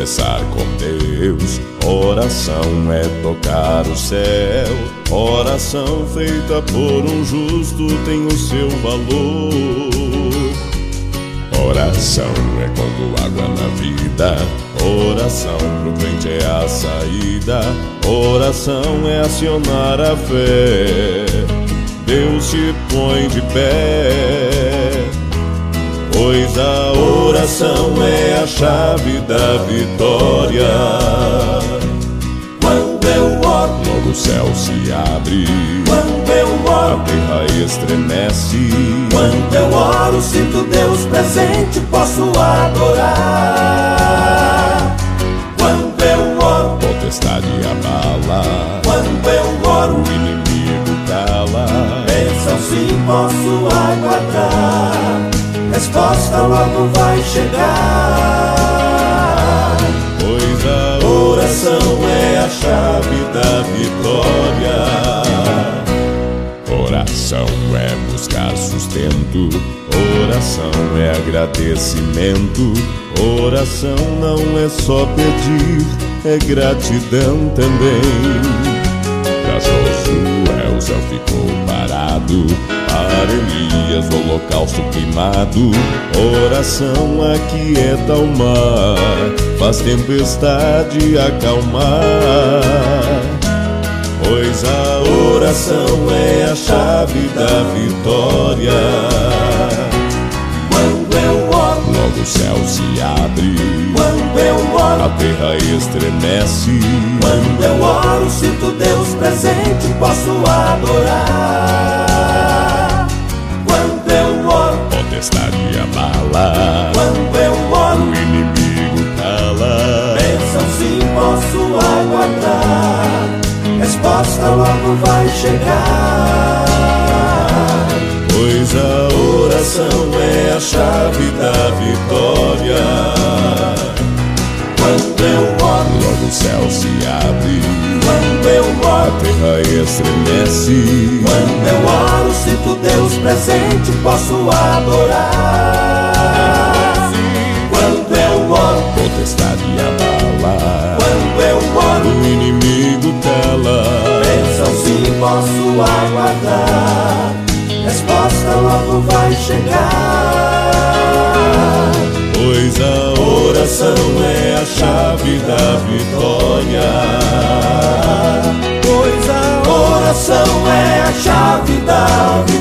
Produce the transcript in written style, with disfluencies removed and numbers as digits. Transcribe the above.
conversar com Deus. Oração é tocar o céu. Oração feita por um justo tem o seu valor. Oração é como água na vida. Oração pro crente é a saída. Oração é acionar a fé. Deus se põe de pé, pois a oração é a chave da vitória. Quando eu oro, logo o céu se abre. quando eu oro, a terra estremece. quando eu oro, sinto Deus presente, posso adorar. Quando eu oro, potestade abala. quando eu oro, o inimigo cala. bênção sim posso aguardar, resposta logo vai chegar. Pois a oração é a chave da vitória. Oração é buscar sustento. Oração é agradecimento. Oração não é só pedir, é gratidão também. Pra Josué o céu ficou parado, para Elias o holocausto queimado. Oração aquieta o mar, faz tempestade acalmar. Pois a oração é a chave da vitória. Quando eu oro, logo o céu se abre. quando eu a oro, terra estremece. quando eu oro, sinto Deus presente, posso adorar. Quando eu oro, potestade abala. quando eu o oro, inimigo cala. bênção sim posso aguardar, resposta logo vai chegar. Pois a oração é a chave da vitória. Quando eu oro, logo o céu se abre. quando eu a oro, terra estremece. quando eu oro, sinto Deus presente, posso adorar. Quando eu oro, potestade abala. quando eu oro, o inimigo cala. bênção sim posso aguardar, resposta logo vai chegar. Pois a oração é a chave da vitória. Pois a oração é a chave da vitória.